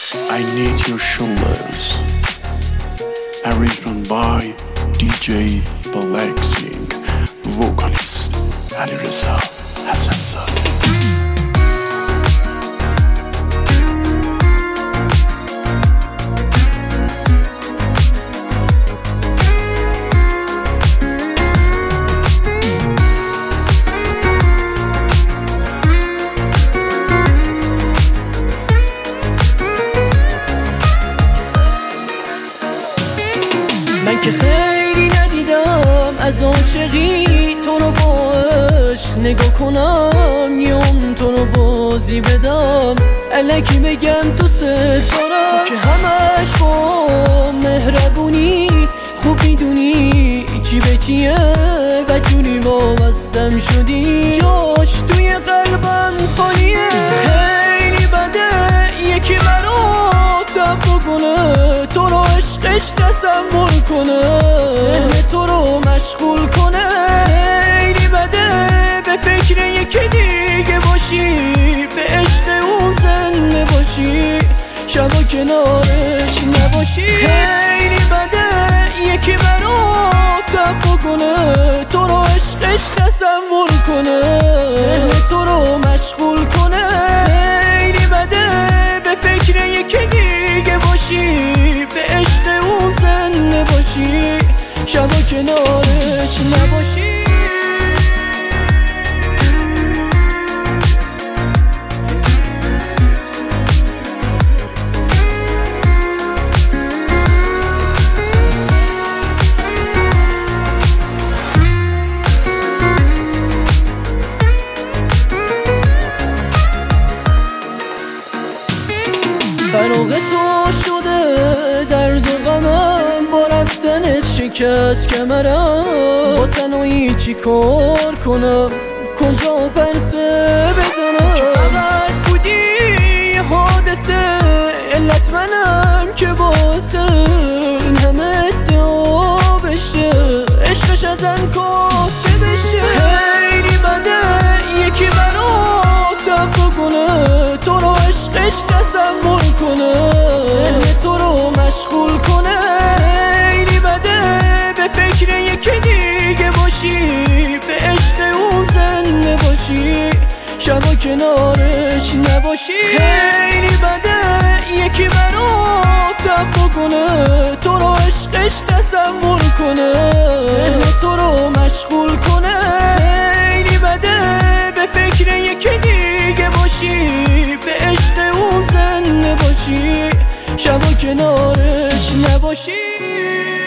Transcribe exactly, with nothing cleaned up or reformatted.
I need your shoulders. Arrangement by دی جی Blacksing. Vocalist علیرضا حسن‌زاده. من که خیلی ندیدم از عاشقی تو رو باش نگاه کنم یه اون تو رو بازی بدم الکی بگم دوست دارم تو که همش با مهربونی خوب میدونی چی به چیه بدجوری وابستم شدی جاش توی قلبم خالیه خیلی بده یکی براتم بکنه تو رو عشقش تصور کنه ذهن تو رو مشغول کنه خیلی بده به فکر یکی دیگه باشی به عشق اون زنده باشی شبا کنارش نباشی خیلی بده یکی براتم بکنه تو رو عشقش تصور کنه ذهن تو رو مشغول کنه خیلی بده به فکر یکی دیگه باشی به عشق اون زنده باشی شبا کنارش نباشی فراغ تو شده درد و غمم با رفتنت شکست کمرم با تنهایی چی کار کنم کجا پرسه بزنم که فقط بودی یه حادثه علت منم که باسه این همه ادعا بشه عشقش ازم کافته بشه خیلی بده یکی براتم بکنه تو رو عشقش تصور کنه ذهن تو رو مشغول کنه خیلی بده به فکر یکی دیگه باشی به عشق اون زنده باشی شبا کنارش نباشی خیلی بده یکی براتم بکنه تو رو عشقش تصور کنه ذهن تو رو مشغول کنه خیلی بده به فکر یکی دیگه باشی به عشق اون زنده باشی شبا کنارش نباشی